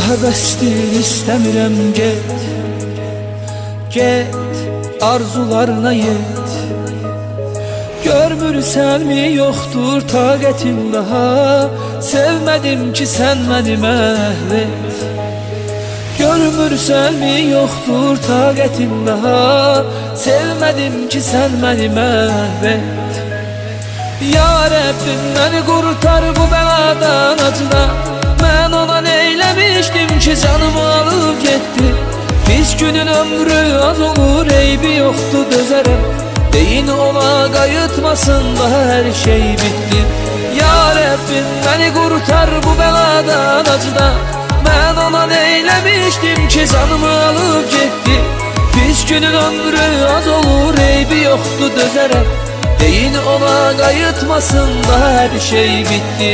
Daha bəsdir istəmirəm get, get arzularına yet. Görmürsənmi yoxdur taqətim daha, sevmədim ki sən məni məhv et. Görmürsənmi yoxdur taqətim daha, sevmədim ki sən məni məhv et. Ya Rəbbim məni qurtar bu bəladan acıdan, mən ona neyləmişdim ki canımı alıb getdi. Pis günün ömrü az olur, eybi yoxdur dözərəm, deyin ona qayıtmasın daha hər şey bitdi. Ya Rəbbim məni qurtar bu bəladan acıdan, mən ona neyləmişdim ki canımı alıb getdi. Pis günün ömrü az olur, eybi yoxdur dözərəm, deyin ona qayıtmasın daha hər şey bitdi.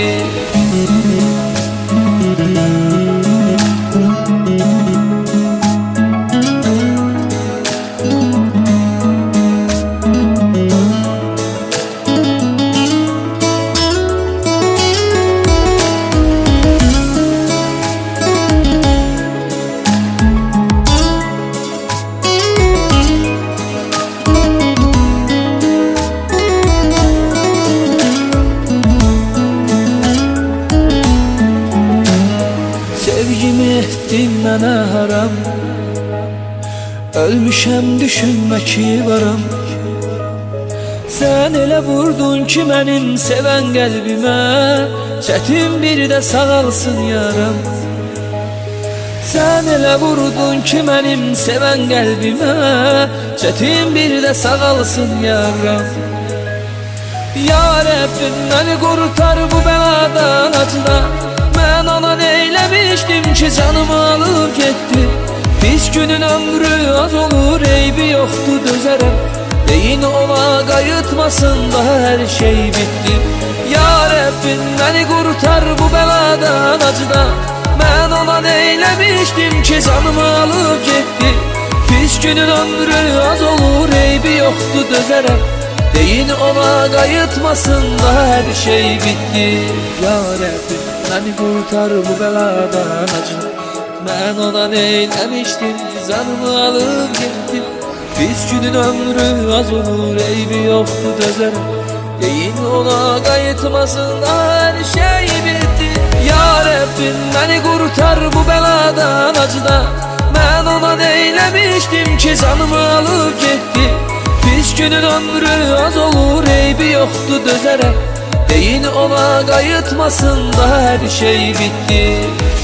Sevgimi etdin mənə haram, ölmüşəm düşünmə ki varam. Sən elə vurdun ki mənim sevən qəlbimə, çətin bir də sağalsın yaram. Sən elə vurdun ki mənim sevən qəlbimə, çətin bir də sağalsın yaram. Ya Rəbbim məni qurtar bu bəladan acıdan, mən ona neyləmişdim ki canımı alıb getdi. Pis günün ömrü az olur, eybi yoxdur dözərəm, deyin ona qayıtmasın daha hər şey bitdi. Ya Rəbbim məni qurtar bu bəladan acıdan, mən ona neyləmişdim ki canımı alıb getdi. Pis günün ömrü az olur, eybi yoxdur dözərəm, deyin ona qayıtmasın daha hər şey bitdi. Ya Rəbbim məni qurtar bu bəladan acıdan, mən ona neyləmişdim ki canımı alıb getdi. Pis günün ömrü az olur, eybi yoxdur dözərəm, deyin ona qayıtmasın daha hər şey bitdi. Ya Rəbbim məni qurtar bu bəladan acıdan, mən ona neyləmişdim ki canımı alıb getdi. Pis günün ömrü az olur, eybi yoxdur dözərəm, deyin ona qayıtmasın daha hər şey bitdi.